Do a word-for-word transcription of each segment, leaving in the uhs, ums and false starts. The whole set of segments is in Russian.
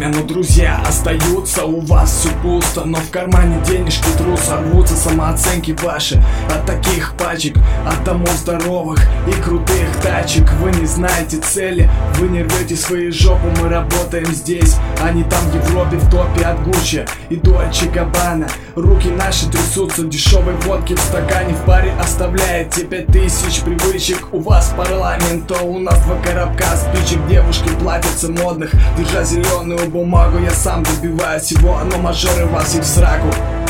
время, но друзья остаются. У вас все пусто, но в кармане денежки трутся. Рвутся самооценки ваши от таких пачек, от домов здоровых и крутых тачек. Вы не знаете цели, вы не рвете свои жопы. Мы работаем здесь, а не там в Европе, в топе от Гуччи и Дольче Габбана. Руки наши трясутся, дешевой водки в стакане. В паре оставляете пять тысяч привычек. У вас парламент, то у нас два коробка спичек. Девушки платятся модных, держа зеленую бумагу. Я сам добиваю всего, но мажоры вас и в сраку.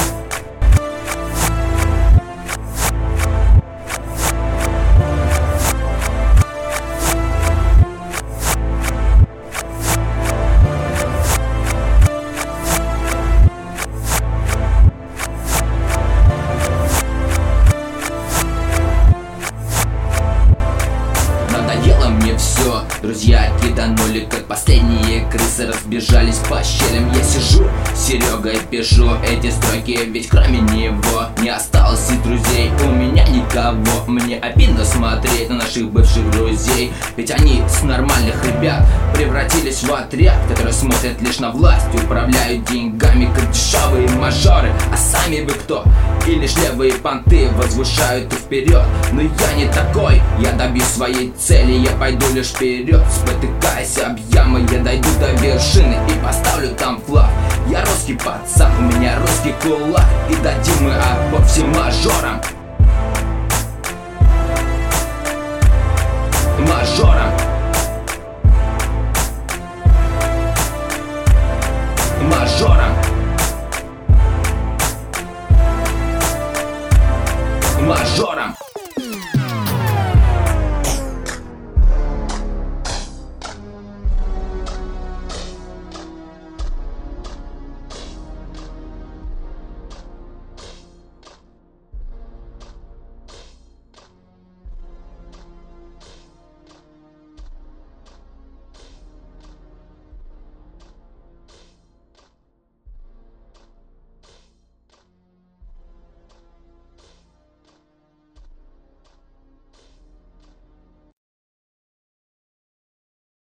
Надоело мне все, друзья киданули, как последние крысы, разбежались по щелям. Я сижу с Серегой, пишу эти строки, ведь кроме него не осталось и друзей. У меня никого, мне обидно смотреть на наших бывших друзей, ведь они с нормальных ребят превратились в отряд, который смотрит лишь на власть, управляют деньгами, как дешевые мажоры. А сами вы кто? И лишь левые понты возвышают и вперед. Но я не такой, я добьюсь своей цели, я пойду лишь вперед. Спотыкаясь об ямы, я дойду до вершины и поставлю там флаг. Я русский пацан, у меня русский кулак, и дадим мы отпор всем мажорам. Мажорам. Мажорам. Мажорам.